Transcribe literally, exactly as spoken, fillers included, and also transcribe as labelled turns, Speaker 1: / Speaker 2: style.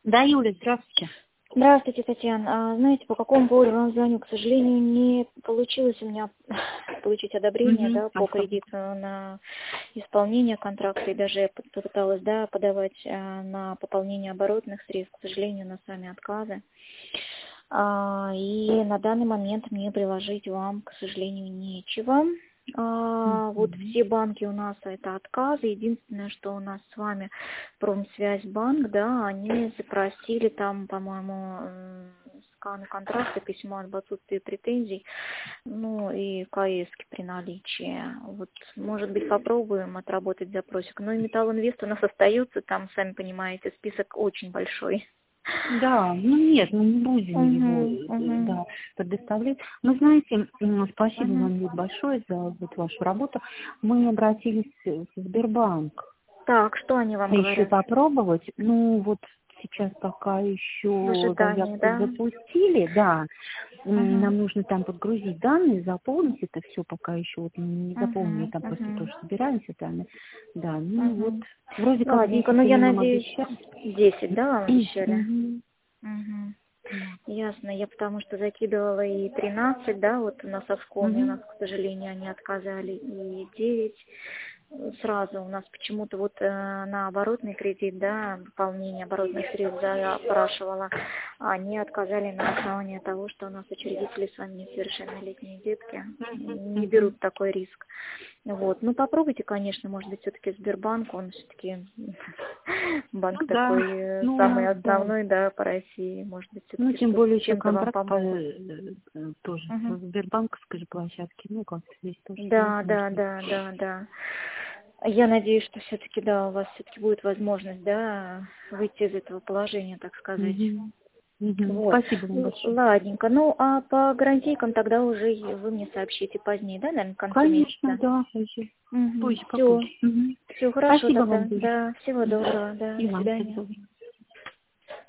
Speaker 1: Да, Юля, здравствуйте.
Speaker 2: Здравствуйте, Татьяна. А, знаете, по какому поводу вам звоню? К сожалению, не получилось у меня получить одобрение,
Speaker 1: Угу.
Speaker 2: да, по кредиту на исполнение контракта, и даже я попыталась, да, подавать а, на пополнение оборотных средств. К сожалению, на сами отказы. А, и на данный момент мне приложить вам, к сожалению, нечего. А,
Speaker 1: Угу.
Speaker 2: вот все банки у нас это отказы. Единственное, что у нас с вами Промсвязьбанк, да, они запросили там, по-моему, м, скан контракта, письмо об отсутствии претензий, ну и КС при наличии. Вот, может быть, попробуем отработать запросик. Но и Металлинвест у нас остается, там, сами понимаете, список очень большой.
Speaker 1: Да, ну нет, мы не будем его,
Speaker 2: Угу, угу,
Speaker 1: да, предоставлять. Но знаете, м, спасибо
Speaker 2: угу.
Speaker 1: вам Люд, большое за вот вашу работу. Мы обратились в Сбербанк.
Speaker 2: Так, что они вам
Speaker 1: Еще
Speaker 2: говорят?
Speaker 1: попробовать. Ну вот сейчас пока
Speaker 2: В
Speaker 1: еще
Speaker 2: ожидании,
Speaker 1: заявку
Speaker 2: да?
Speaker 1: запустили, да. М,
Speaker 2: Угу,
Speaker 1: Нам нужно там подгрузить данные, заполнить это все, пока еще вот не заполнили,
Speaker 2: угу,
Speaker 1: там просто
Speaker 2: угу,
Speaker 1: тоже собираемся там. Да, ну вот
Speaker 2: угу.
Speaker 1: вроде как
Speaker 2: Ладненько,
Speaker 1: десять
Speaker 2: ну я
Speaker 1: они нам
Speaker 2: надеюсь,
Speaker 1: обещали.
Speaker 2: десять, да, вам обещали?
Speaker 1: Мгм.
Speaker 2: Угу.
Speaker 1: Да.
Speaker 2: Ясно, я потому что закидывала и тринадцать, да, вот на Совкоме у нас,
Speaker 1: Мгм.
Speaker 2: к сожалению, они отказали, и девять сразу у нас почему-то вот э, на оборотный кредит, да, выполнение оборотных средств запрашивала, а они отказали на основании того, что у нас учредители с вами несовершеннолетние детки, не
Speaker 1: Мгм.
Speaker 2: берут такой риск. Вот. Ну, попробуйте, конечно, может быть, все-таки Сбербанк, он все-таки банк
Speaker 1: Ну да,
Speaker 2: такой э, самый
Speaker 1: ну да.
Speaker 2: основной, да, по России, может быть,
Speaker 1: Ну,
Speaker 2: все-таки
Speaker 1: тем
Speaker 2: что-то
Speaker 1: более еще
Speaker 2: чем-то вам
Speaker 1: контракт по,
Speaker 2: помогут.
Speaker 1: э, э, тоже
Speaker 2: Мгм.
Speaker 1: в Сбербанковской же площадке. Ну, как здесь тоже
Speaker 2: Да, да,
Speaker 1: возможно.
Speaker 2: да, да, да. Я надеюсь, что все-таки, да, у вас все-таки будет возможность, да, выйти из этого положения, так сказать.
Speaker 1: Мгм. Мгм.
Speaker 2: Вот.
Speaker 1: Спасибо вам
Speaker 2: Л-
Speaker 1: большое.
Speaker 2: Ладненько. Ну, а по гарантийкам тогда уже и вы мне сообщите позднее, да, наверное, к концу
Speaker 1: Конечно,
Speaker 2: месяца.
Speaker 1: да, позже.
Speaker 2: Угу.
Speaker 1: Позже,
Speaker 2: Все.
Speaker 1: попозже. Мгм.
Speaker 2: Все хорошо
Speaker 1: Спасибо вам,
Speaker 2: тогда.
Speaker 1: Юля.
Speaker 2: Да, всего
Speaker 1: Мгм.
Speaker 2: доброго, да,
Speaker 1: И
Speaker 2: до
Speaker 1: вам всего
Speaker 2: свидания.
Speaker 1: доброго.